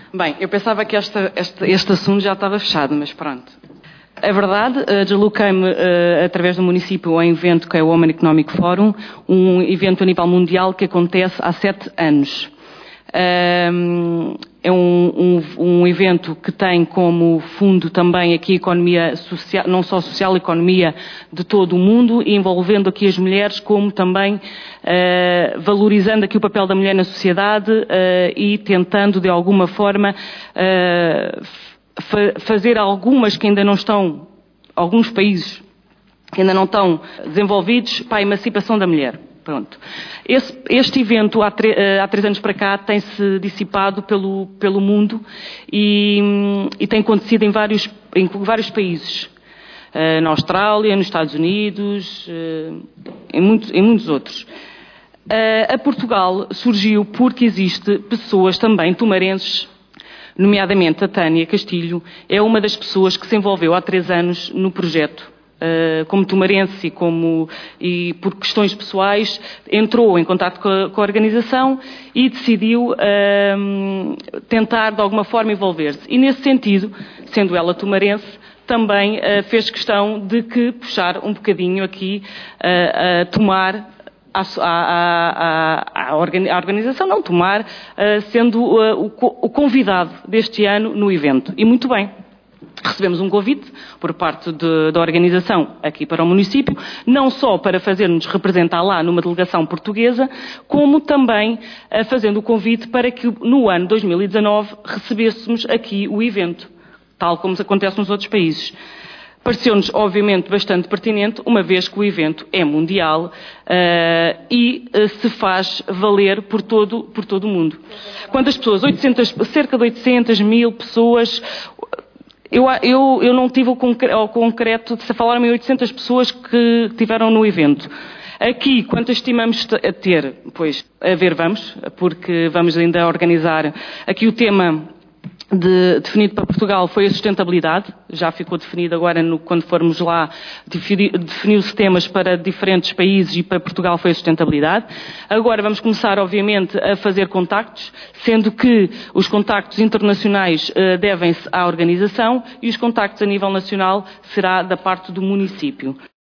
Bem, eu pensava que este assunto já estava fechado, mas pronto. É verdade, desloquei-me através do município a um evento que é o Women Economic Forum, um evento a nível mundial que acontece há 7 anos. É um evento que tem como fundo também aqui a economia social, não só social, a economia de todo o mundo, envolvendo aqui as mulheres, como também valorizando aqui o papel da mulher na sociedade e tentando de alguma forma fazer alguns países que ainda não estão desenvolvidos para a emancipação da mulher. Pronto. Este evento, há 3 anos para cá, tem-se dissipado pelo mundo e tem acontecido em vários países. Na Austrália, nos Estados Unidos, em muitos outros. A Portugal surgiu porque existe pessoas também tumarenses, nomeadamente a Tânia Castilho, é uma das pessoas que se envolveu há 3 anos no projeto. Como tumarense e por questões pessoais, entrou em contato com a organização e decidiu tentar de alguma forma envolver-se. E nesse sentido, sendo ela tumarense, também fez questão de que puxar um bocadinho aqui a tomar a organização, não tomar, sendo o convidado deste ano no evento. E muito bem. Recebemos um convite por parte da organização aqui para o município, não só para fazer-nos representar lá numa delegação portuguesa, como também fazendo o convite para que no ano 2019 recebêssemos aqui o evento, tal como acontece nos outros países. Pareceu-nos, obviamente, bastante pertinente, uma vez que o evento é mundial e se faz valer por todo o mundo. Quantas pessoas? Cerca de 800 mil pessoas. Eu não tive ao concreto de falar-me em 800 pessoas que tiveram no evento. Aqui, quantas estimamos ter? Pois, a ver, vamos, porque vamos ainda organizar. Aqui o tema definido para Portugal foi a sustentabilidade. Já ficou definido agora, quando formos lá, definiu-se temas para diferentes países e para Portugal foi a sustentabilidade. Agora vamos começar, obviamente, a fazer contactos, sendo que os contactos internacionais devem-se à organização e os contactos a nível nacional será da parte do município.